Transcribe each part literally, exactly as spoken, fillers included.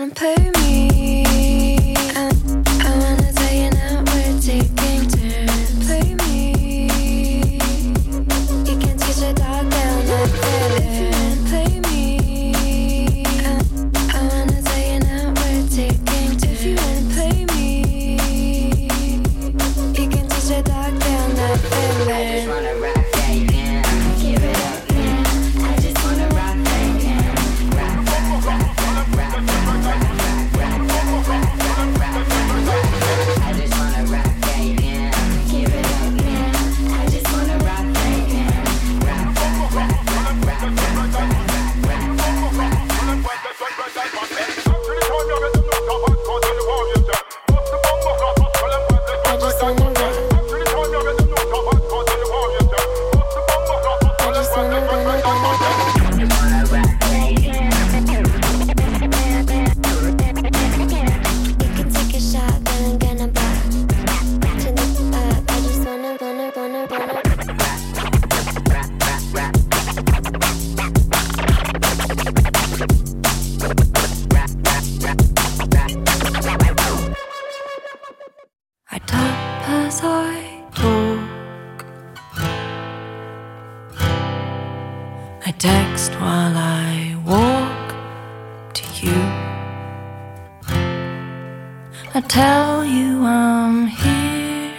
wanna pay me. I, I wanna tell you now we're taking turns. Play me. You can teach a dog down like that. If you wanna play me. I, I wanna tell you now we're taking turns. If you wanna play me. You can teach a dog down like that. I just wanna rock that down. Give it up now. I just wanna rock that down. Rock, rock, rock, rock, rock, rock, rock, rock, rock, rock, rock, rock, rock. I just wanna rock that down. Give it up now. I just wanna rock that down. Rock, rock, rock, rock, rock, rock, rock, rock, I just wanna rock. I tap as I talk. I text while I walk to you. I tell you I'm here,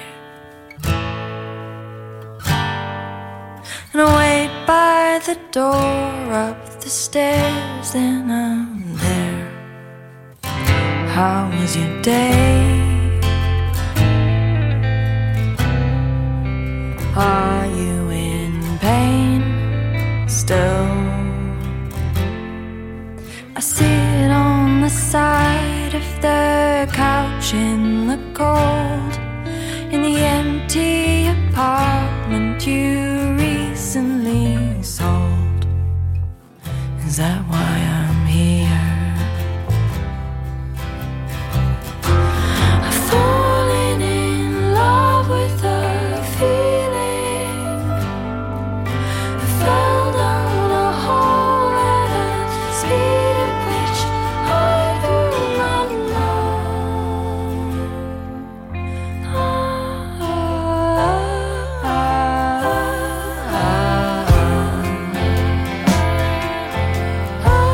and I wait by the door up the stairs, then I'm there. How was your day? Are you in pain still? I sit on the side of the couch in the cold, in the empty apartment you recently sold. Is that why I'm here? I've fallen in love with a feeling. I fell down a hole at a speed at which I do not know. Ah, ah, ah, ah, ah.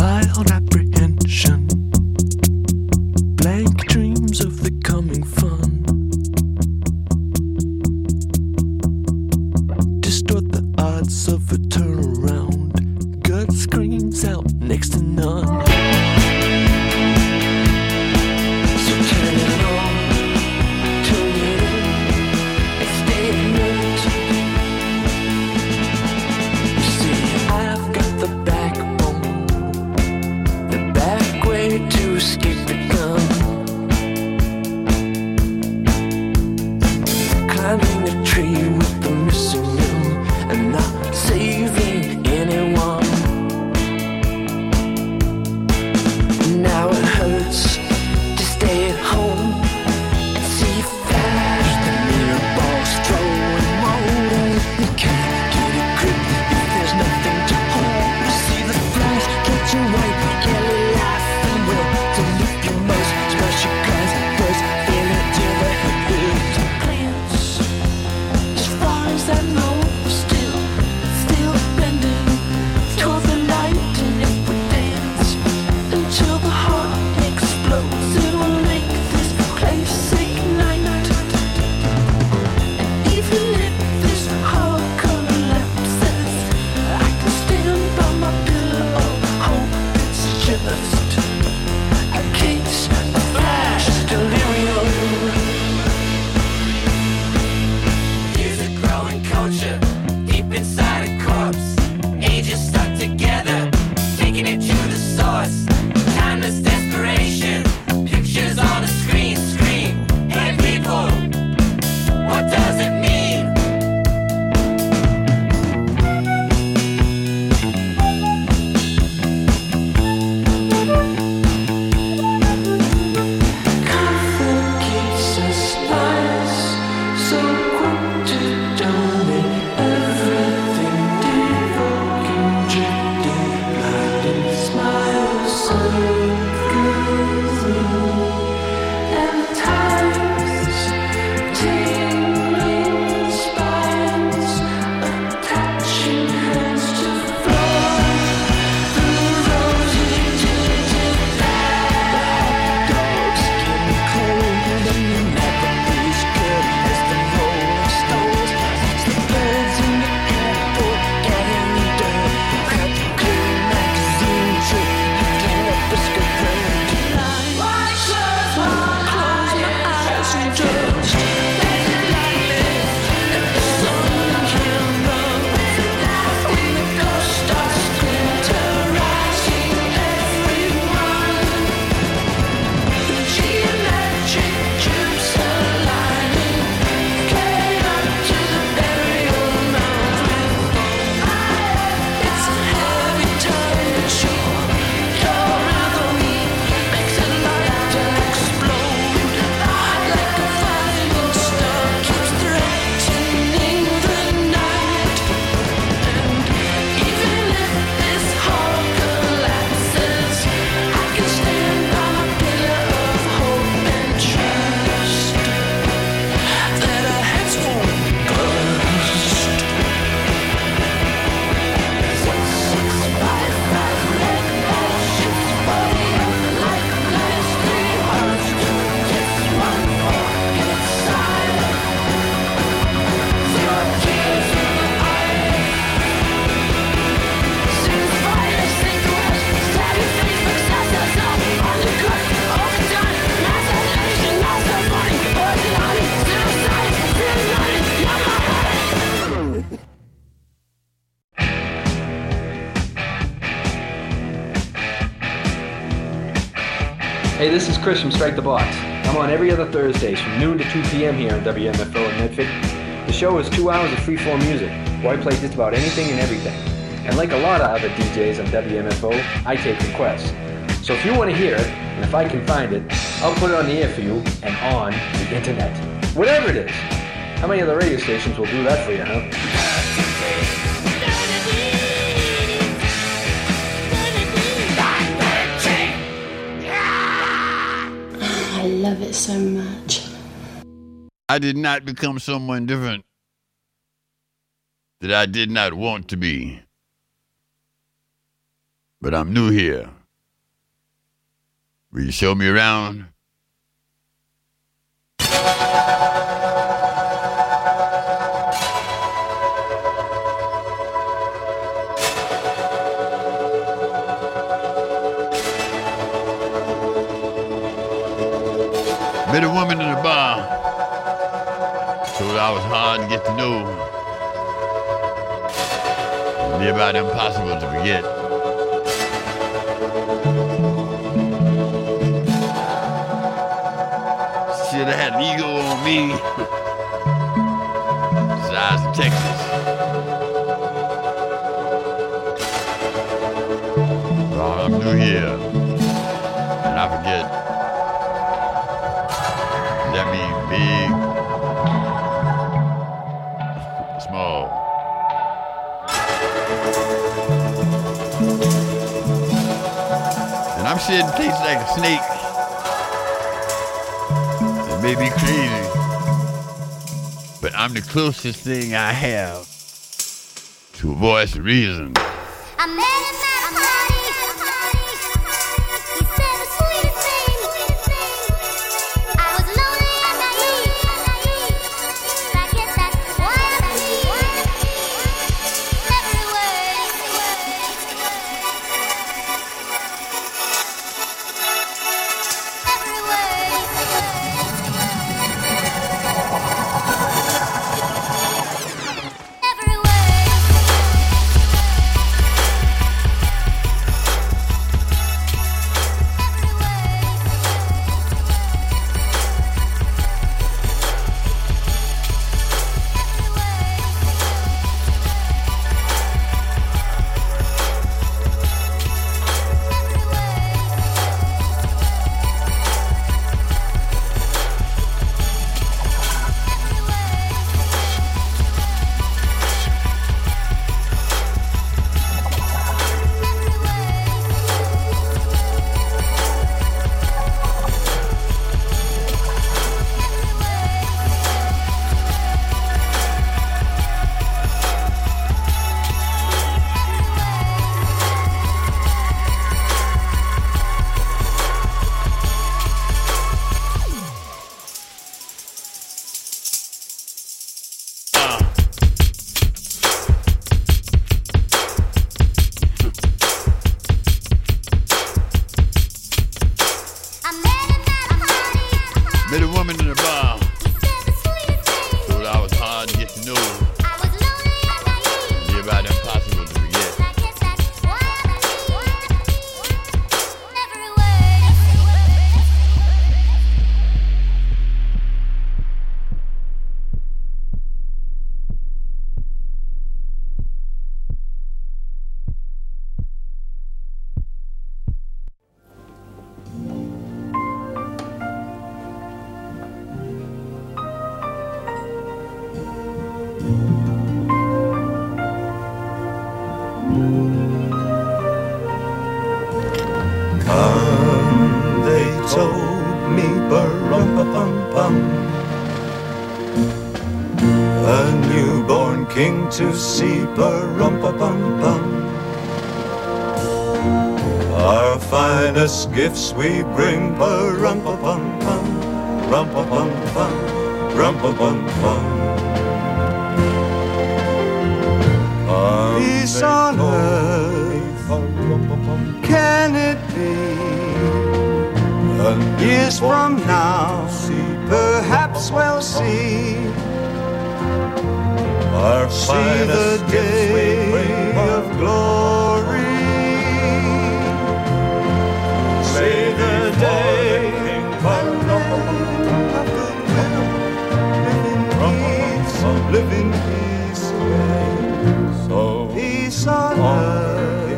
Wild apprehension, blank dreams of the coming fun. Distort the odds of a turnaround. Gut screams out next to none. So turn it on, turn it in, and stay alert. You see, I've got the backbone, the back way to escape the gun. Climbing a tree with the missing limb and not saving anyone. Now it hurts to stay at home and see flash the mirror balls throwing motor. You can't get a grip if there's nothing to hold. You see the flash catching white, yellow life and will to lift your most special class first feel it till the head hurts. Glance as far as I know, still, still bending toward the light, and if we dance until the heart explodes, it will make this place ignite. And even if this heart collapses, I can stand by my pillar of hope. It's just a case of flash delirium. There's a growing culture deep inside a corpse. Ages stuck together, taking it to the source. Timeless desperation, pictures on a screen, scream. Hey people, what does it mean? Comfort keeps us nice, so quick to donate everything, devoting, drifting, blinding smiles, so girly. And times, tingling spines, attaching hands to floor, through rosy tinted black dogs getting cold, and you never be as good as the Rolling Stones. It's the birds in the airport gathering dirt, crap clear magazine trip, picking up a skirt. White clothes, white clothes, my eyes and just let it light, and the sun can run. When the ghost starts winterizing everyone, the geometric tubes aligning, came up to the burial mound with fire. It's a heavy time, but sure, your rhythm makes it light and explode like a flying star keeps threatening the night. And even if this heart collapses, I can stand by my pillar of hope and trust that our heads won't burst. Six, six, five, five, red ball shifts body like glass, three hearts, two kiss, one more, and it's silent. Zero tears in the eyes. Sing fire, sing west, stab your face, success us up on the cut, overtime, mass elevation, mass of money, poison honey, zero science, zero knowledge, not my body. Hey, this is Chris from Strike the Box. I'm on every other Thursdays from noon to two p.m. here on W M F O in Medford. The show is two hours of free-form music, where I play just about anything and everything. And like a lot of other D Js on W M F O, I take requests. So if you want to hear it, and if I can find it, I'll put it on the air for you and on the internet. Whatever it is. How many other radio stations will do that for you, huh? I love it so much. I did not become someone different that I did not want to be. but I'm new here. Will you show me around? Met a woman in a bar. Told her I was hard to get to know. Near about impossible to forget. Should have had an ego on me. Size of Texas. Oh, I'm new here. And I forget. That means big, small. And I'm shedding taste like a snake. It may be crazy, but I'm the closest thing I have to a voice of reason. I met him at a party. He said the sweetest thing. I was lonely and naive. I guess that's why I believe every word. Every word. Every word. Met a woman in a bar. Told her I was hard to get to know. Near about impossible to forget. Come, they told me, ba-rum-pa-pum-pum, a newborn king to see, ba-rum-pa-pum-pum. Our finest gifts we bring, ba-rum-pa-pum-pum, rum-pa-pum-pum, rum-pa-pum-pum. Peace on earth, can it be? Years from now, perhaps we'll see. Our see the day of glory. See the day of living peace, so peace on earth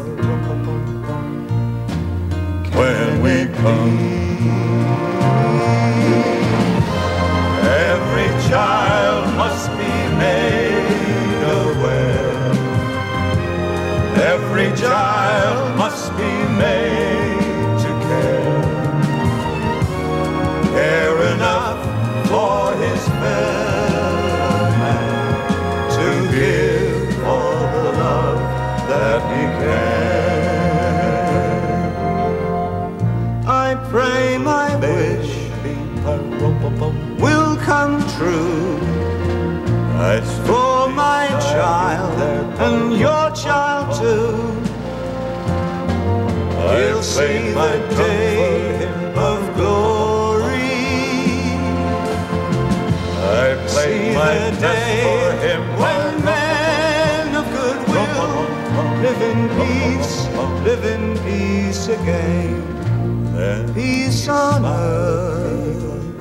when we come. Every child must be made aware. Every child must be made to care. Care enough for his fellow man to give all the love that he can. will come true. As for my child and your child too, he'll see the day of glory. I played my day for him when men of goodwill live in peace, live in peace again. Peace on earth,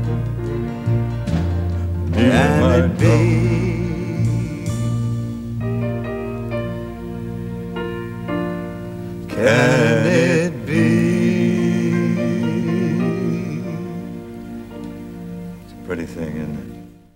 can it be? Can it be? It's a pretty thing, isn't it?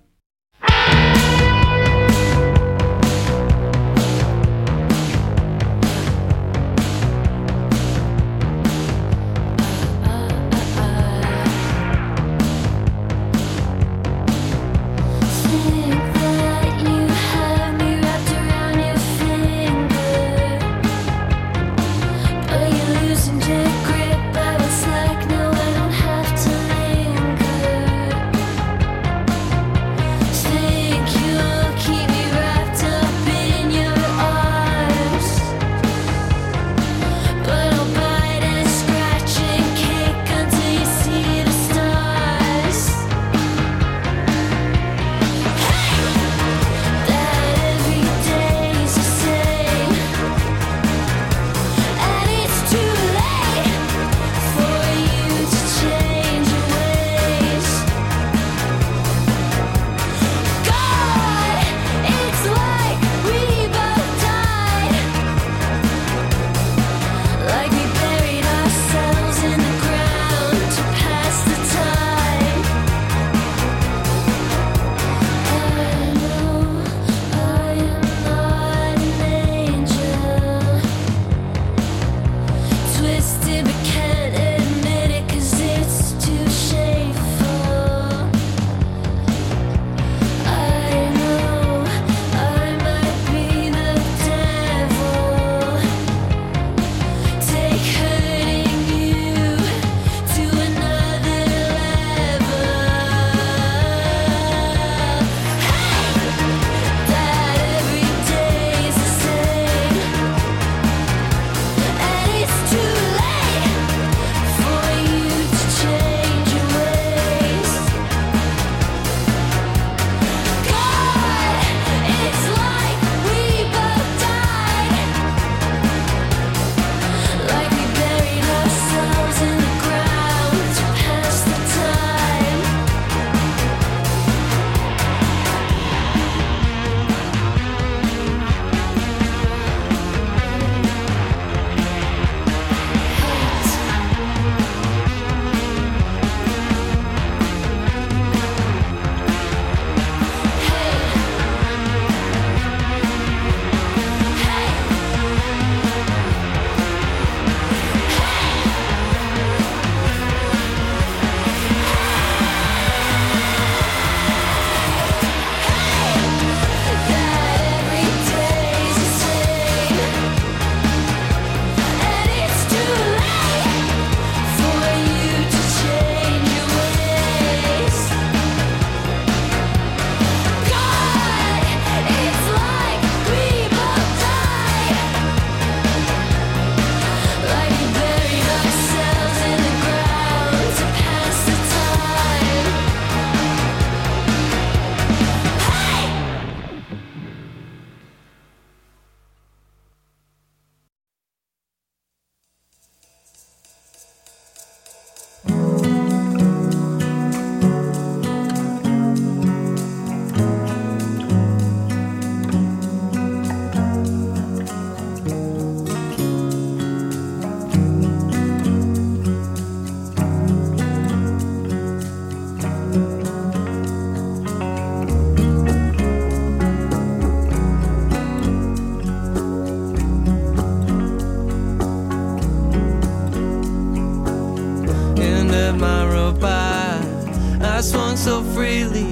so freely.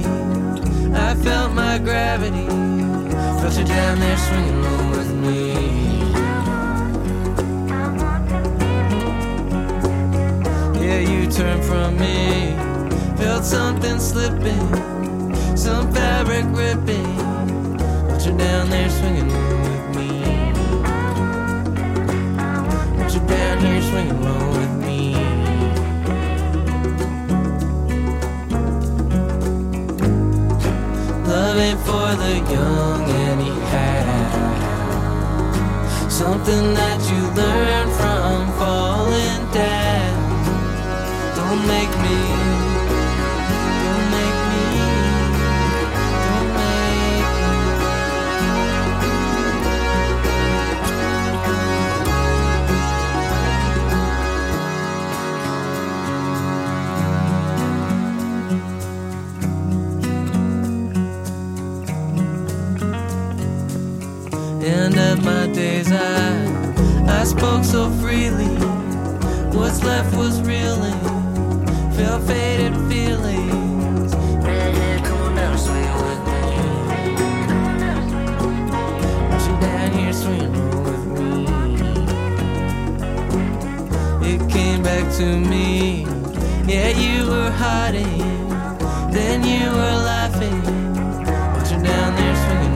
I felt my gravity. Felt you down there swinging low with me. Yeah, you turned from me. Felt something slipping, some fabric ripping, but you're down there swinging low with me. But you're down here swinging low with me. Love ain't for the young anyhow. Something that you learn from falling down. Don't make me, don't make me, don't make End of my days, I, I spoke so freely. What's left was reeling, felt faded feelings. Redhead, come on down, swing with me. But you down here swinging with me. It came back to me. Yeah, you were hiding, then you were laughing. But you're down there swinging.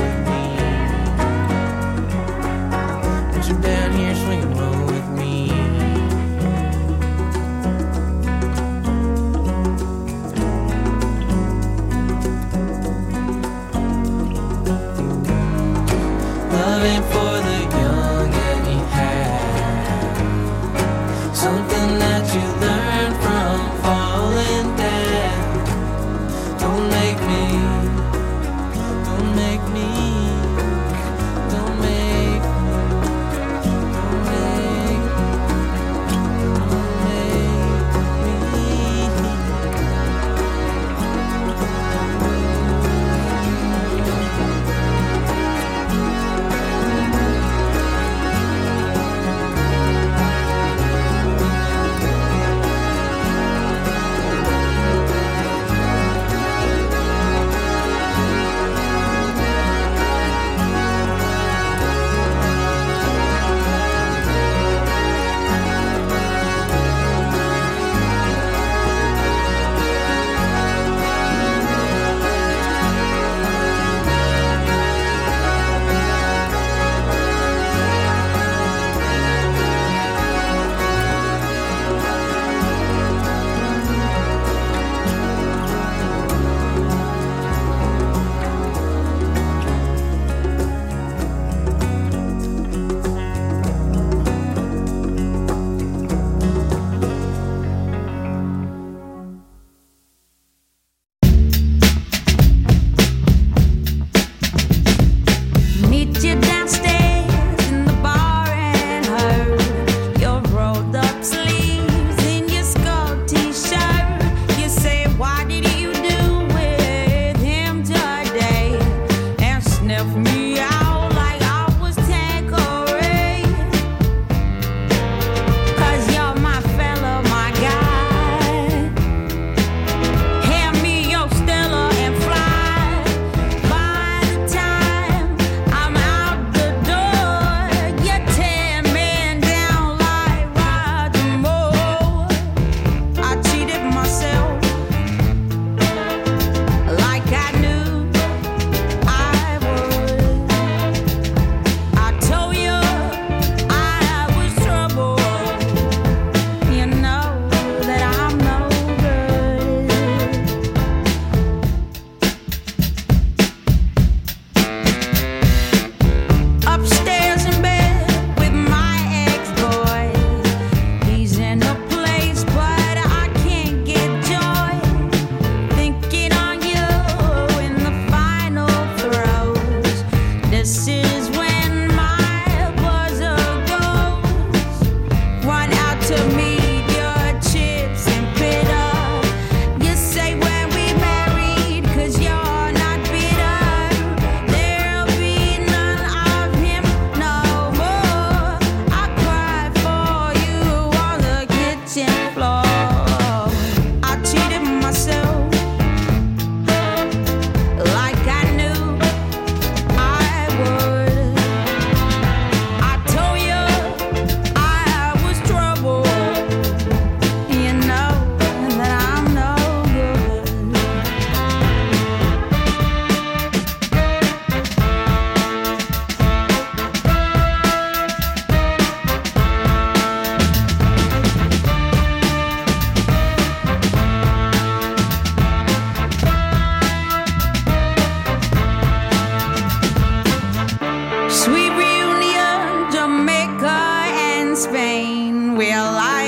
Down here swinging low with me. Love ain't for the young anyhow. Something that you learn from falling down. Don't make me, don't make me, don't make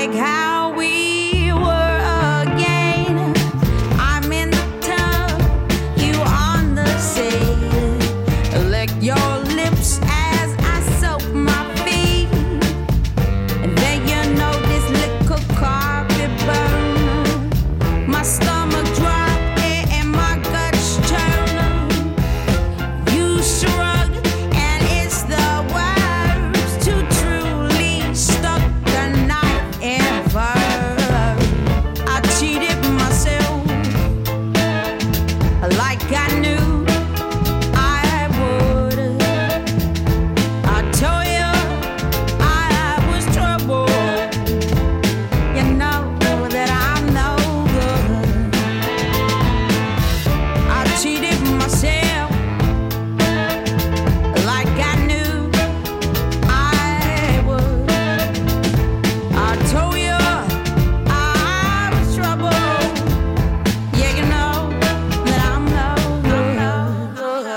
like how we were again. I'm in the tub, you on the sea. Lick your lips as I soak my feet. And then you know this little carpet burn. My stomach drop and my guts turn. You shrug and it's the worst to truly stuck the knife ever. I cheated myself like I knew I would. I told you I was trouble. You know that I'm no good. I cheated myself like I knew I would. I told you I was trouble. Yeah, you know that I'm no good.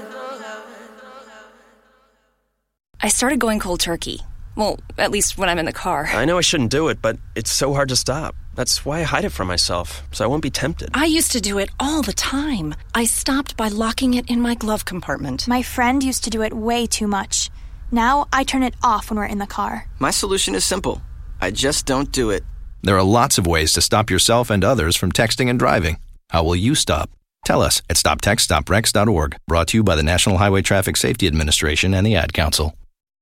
I started going cold turkey. Well, at least when I'm in the car. I know I shouldn't do it, but it's so hard to stop. That's why I hide it from myself, so I won't be tempted. I used to do it all the time. I stopped by locking it in my glove compartment. My friend used to do it way too much. Now I turn it off when we're in the car. My solution is simple. I just don't do it. There are lots of ways to stop yourself and others from texting and driving. How will you stop? Tell us at stop text stop wrecks dot org. Brought to you by the National Highway Traffic Safety Administration and the Ad Council.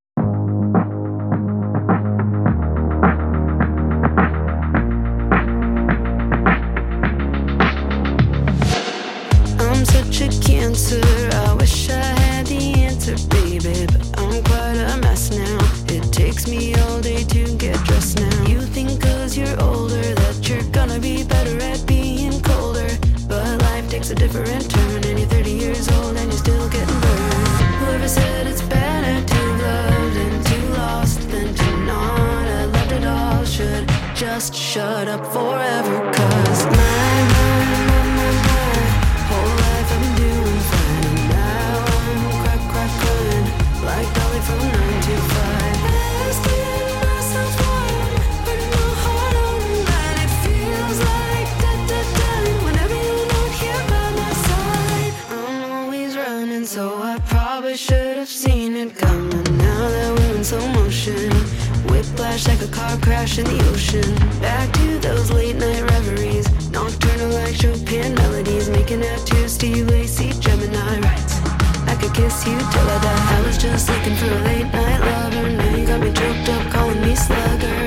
I'm such a cancer. I wish I had the answer, baby, but I'm quite a mess now. It takes me all day to get dressed now. You think 'cause you're older that you're gonna be better at being colder, but life takes a different turn, and you're thirty years old and you're still getting burned. Whoever said it's better to love than to lost than to not have loved it all should just shut up forever. 'Cause my, my, my, my, my whole life I've been doing fine, and now I'm crack, crack, crying like Dolly from nine to five. Asking myself why I'm putting my heart on the line. It feels like da da da whenever you're not here by my side. I'm always running, so I probably should have seen it coming. Now that we're in slow motion, whiplash like a car crash in the ocean. Back to those late night reveries, nocturnal like Chopin melodies, making out to Steve Lacy, Gemini. Right, I could kiss you till I die. I was just looking for a late night lover. Now you got me choked up, calling me slugger.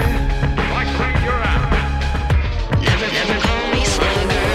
Never, never call me slugger.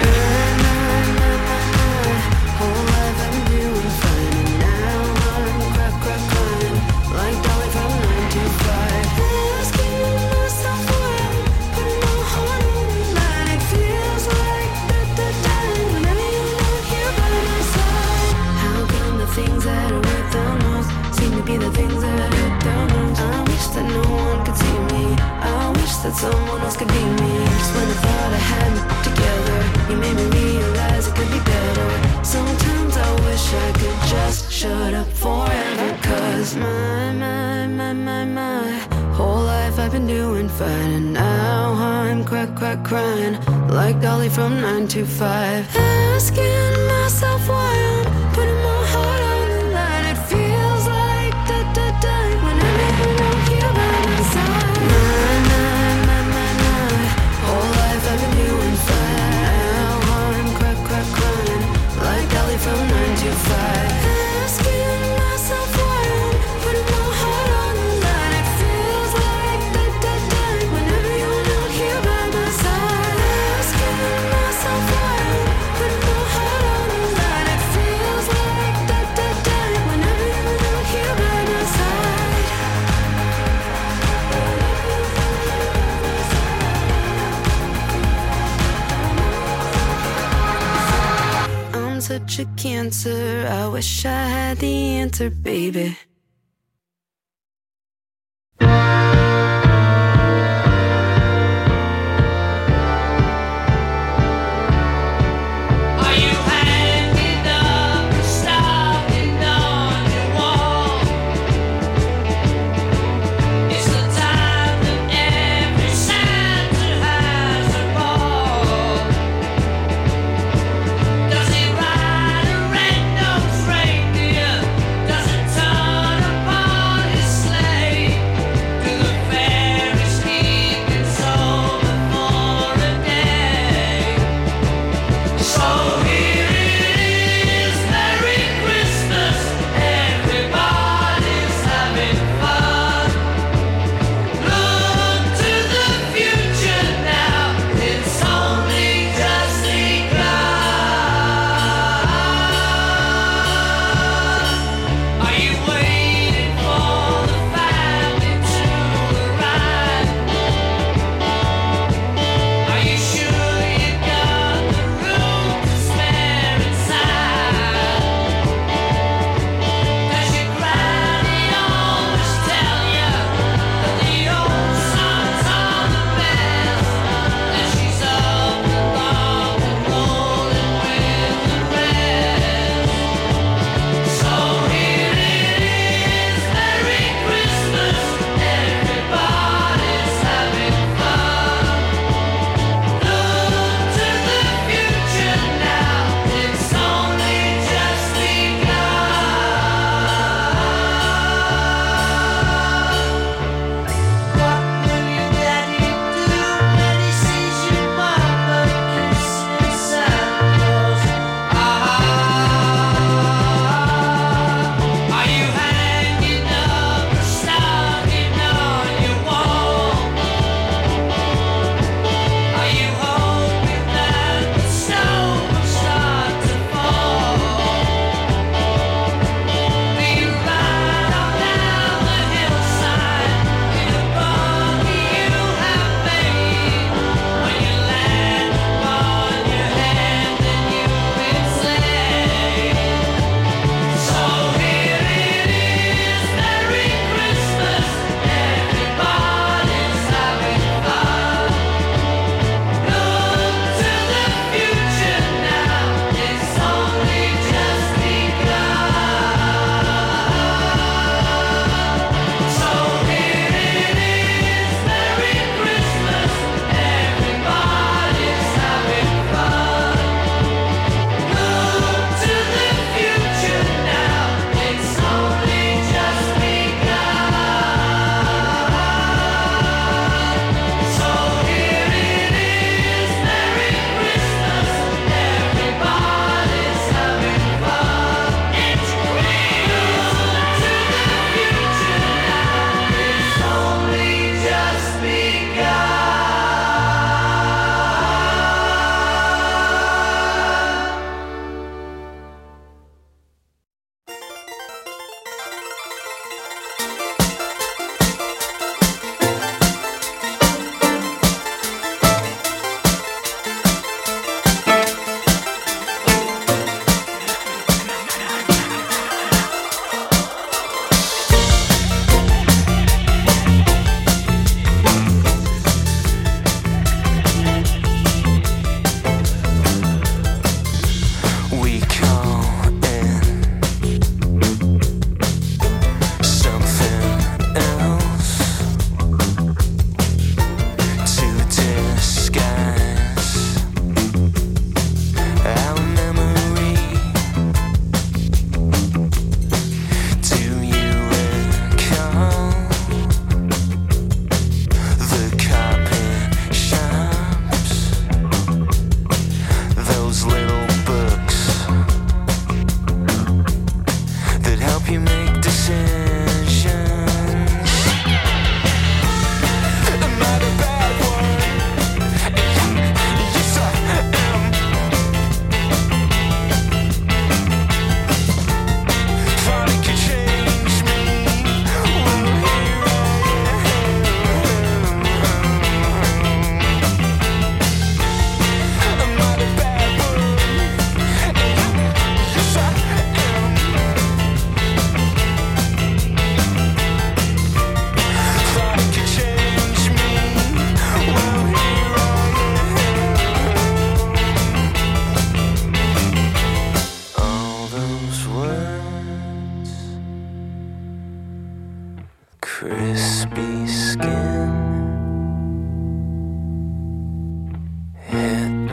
Whole life I've been doing fine, and now I'm crack, crack, crying like Dolly from nine to five. Asking myself why I'm putting my heart on the line. It feels like da da da whenever you're not here by my side. How come the things that are worth the most seem to be the things that hurt the most? I wish that no one could see me. I wish that someone else could be me. Just when I thought I had it together, you made me realize it could be better. Sometimes I wish I could just shut up forever. 'Cause my, my, my, my, my whole life I've been doing fine, and now I'm crack, crack, crying like Dolly from nine to five. Asking myself why I'm putting my heart on the line. It feels like da da da whenever you're not here by my side. My, my, my, my, my whole life I've been doing fine. Now I'm crack, crack, crying like Dolly from nine to five. Asking myself why I'm putting my heart on the line. It feels like da da da whenever you're not here by my side. Asking myself why I'm putting my heart on the line. It feels like da da da whenever you're not here by my side. I'm such a cancer. I wish I had the answer, baby. Are you hanging up or standing on your wall? It's the time that every sound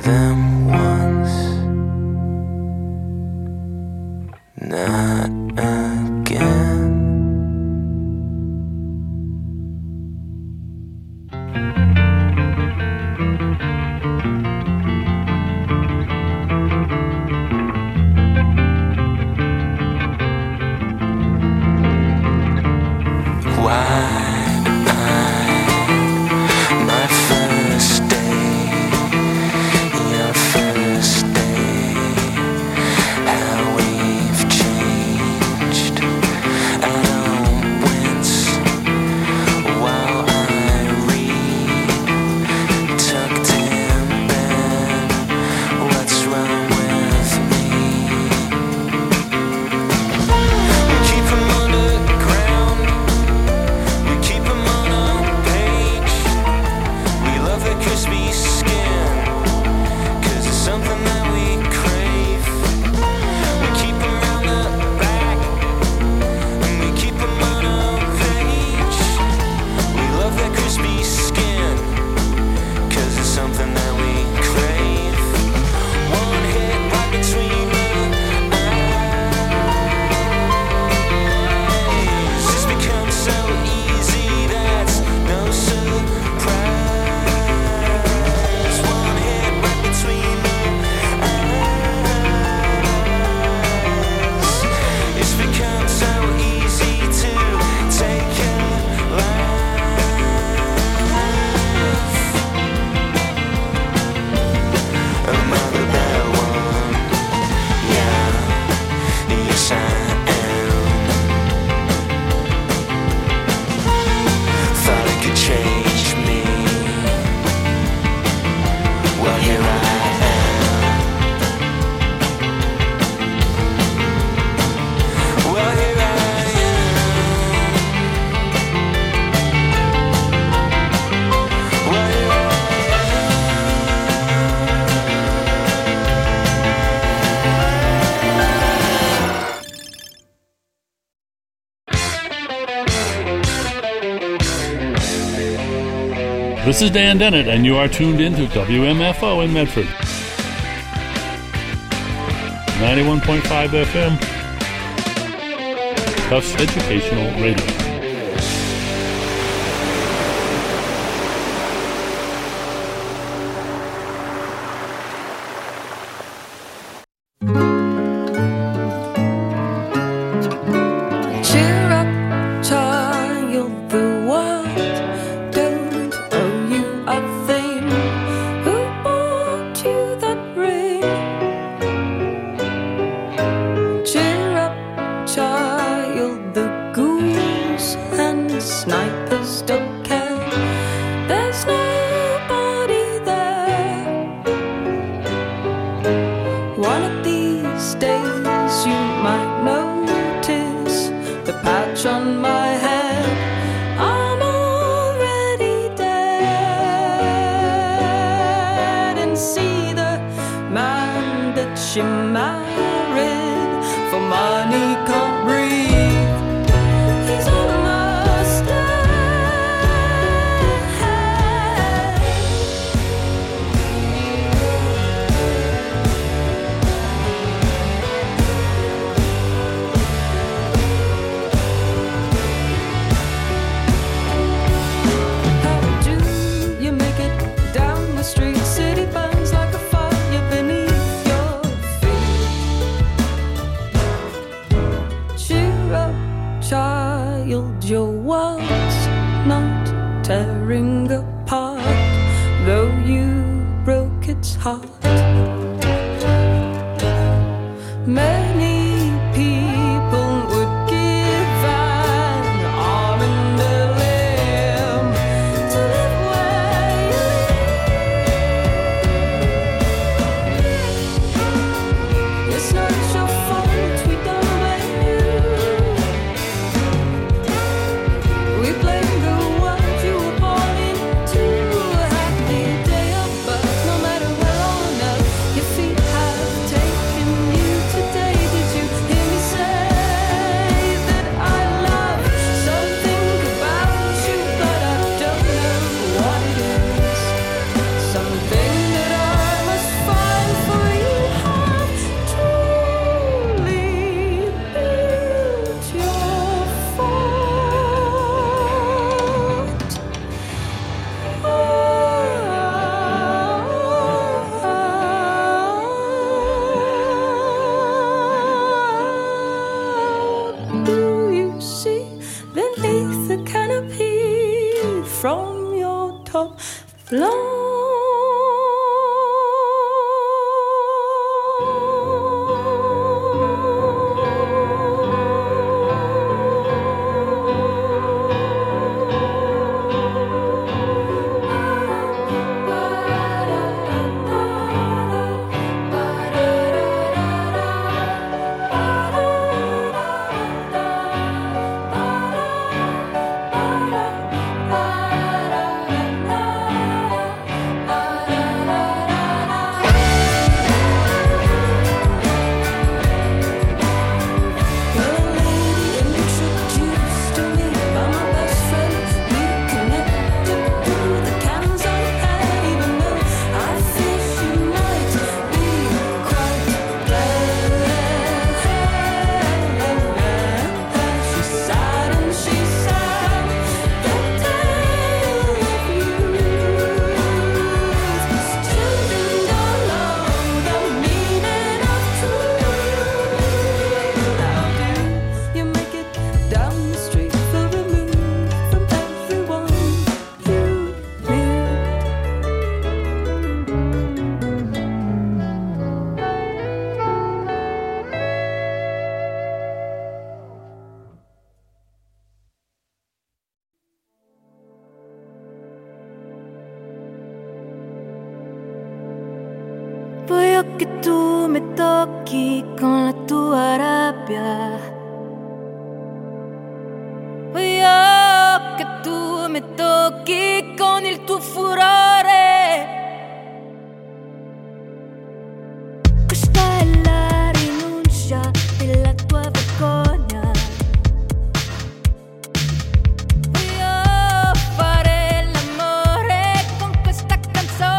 them once, not again. This is Dan Dennett, and you are tuned in to W M F O in Medford. ninety-one point five F M. Tufts Educational Radio. Cheer up, child, the world don't owe you a thing. Who bought you that ring? Cheer up, child, the ghouls and snipers don't care. There's nobody there. One of these days you might notice the patch on my head. I'm already dead. And see the man that she married for money can't breathe. He's almost you make it down the street, city burns like a fire beneath your feet. Cheer up, child, your world's not tearing apart, though you broke its heart. Many people would give an arm and a limb to live where you live. It's not your fault, we don't blame you. We blame the world you were born into. Happy day of birth, no matter where on earth your feet have taken you today. Did Voglio che tu mi tocchi con la tua rabbia. Voglio che tu mi tocchi con il tuo furore. Questa è la rinuncia della tua vergogna. Voglio fare l'amore con questa canzone.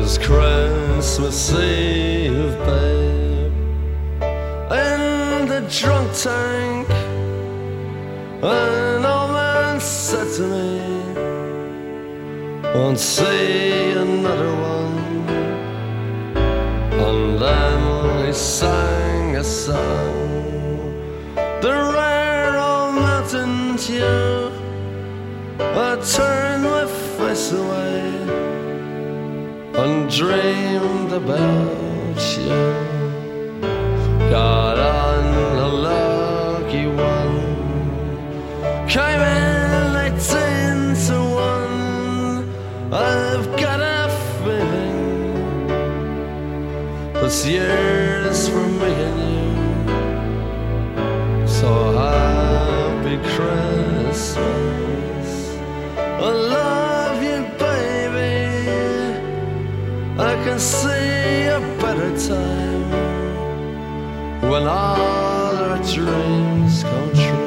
'twas Christmas Eve, babe, in the drunk tank, an old man said to me, won't see another one. And then he sang a song, the rare old mountain tune. I turned my face away and dreamed about you. Got on a lucky one, came in eighteen to one. I've got a feeling this year's for me and you. So happy Christmas, I love you, baby. I can see a better time when all our dreams come true.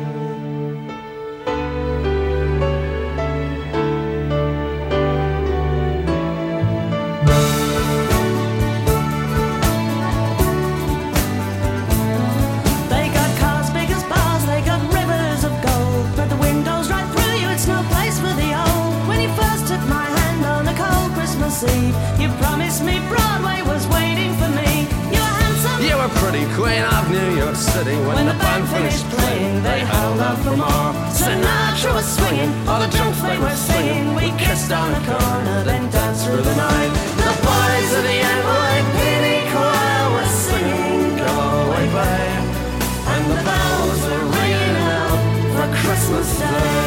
They got cars big as bars, they got rivers of gold, but the windows right through you, it's no place for the old. When you first took my hand on a cold Christmas Eve, you promised me Broadway was waiting for me. You were handsome, You were pretty queen of New York City. When, when the band finished playing, they held out for more. Sinatra was swinging, all the drunks they were singing. We kissed on the corner, then danced through the night. The boys of the N Y P D choir were singing, go away, babe. And the bells were ringing out for Christmas Day.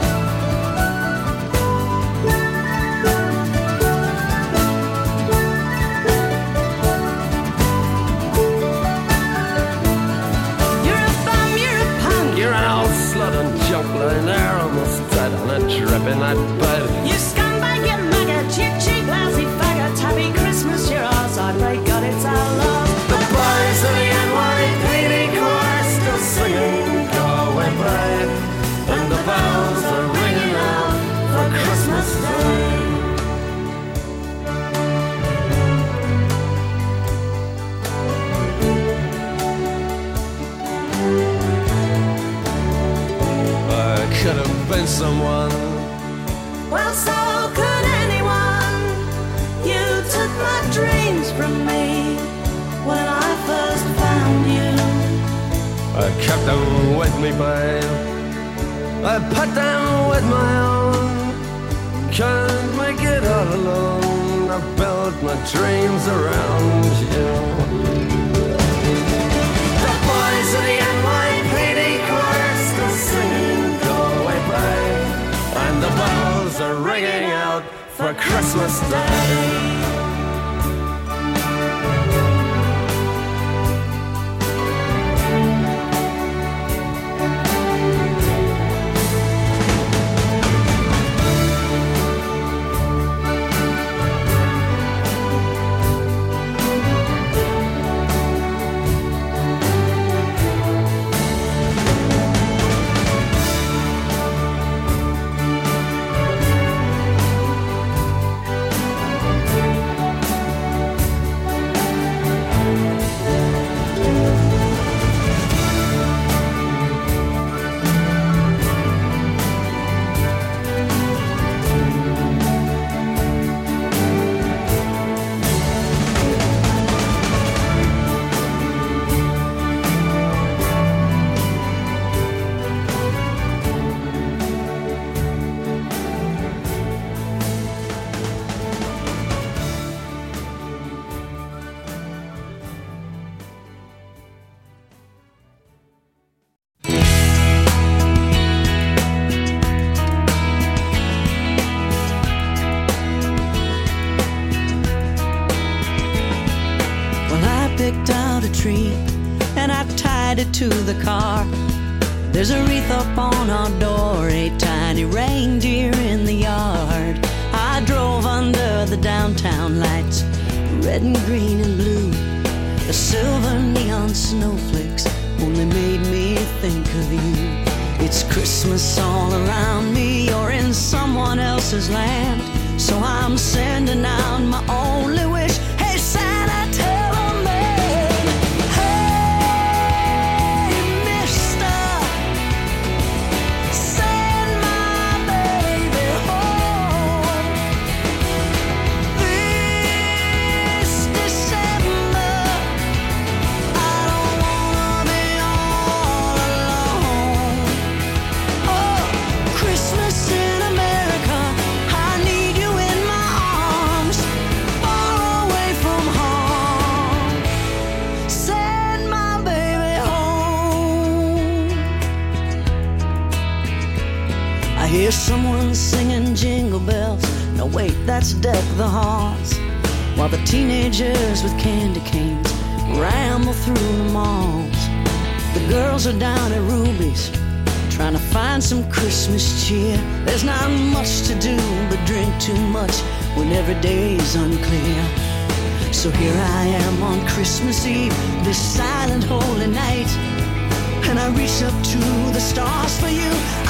you're a bum, you're a punk, You're an old slut and junk lying there almost dead on a dripping that bed. you scumbag, you maggot, you cheap, lousy faggot. Happy Christmas, you're ours, I pray God it's our love. The boys of the N Y P D choir still singing, go away, babe. And the bells are ringing out for Christmas Day. I could have been someone. Well, so could anyone. You took my dreams from me when I first found you. I kept them with me, babe. I put them with my own. Can't make it all alone. I built my dreams around you. The boys of the N Y P D choir still singing, go away, babe. And the bells are ringing out for Christmas Day. picked out a tree and I tied it to the car. There's a wreath up on our door, a tiny reindeer in the yard. I drove under the downtown lights, red and green and blue. The silver neon snowflakes only made me think of you. It's Christmas all around me, or in someone else's land. So I'm sending out my only wish. Hey Santa, tell a man, hey mister, send my baby home this December. I don't wanna be all alone. Oh, Christmas in America, I need you in my arms, far away from home. Send my baby home. I hear someone singing jingle bells. No, wait, that's Deck the Halls. While the teenagers with candy canes ramble through the malls. The girls are down at Ruby's, trying to find some Christmas cheer. There's not much to do but drink too much when every day's unclear. So here I am on Christmas Eve, this silent holy night, and I reach up to the stars for you.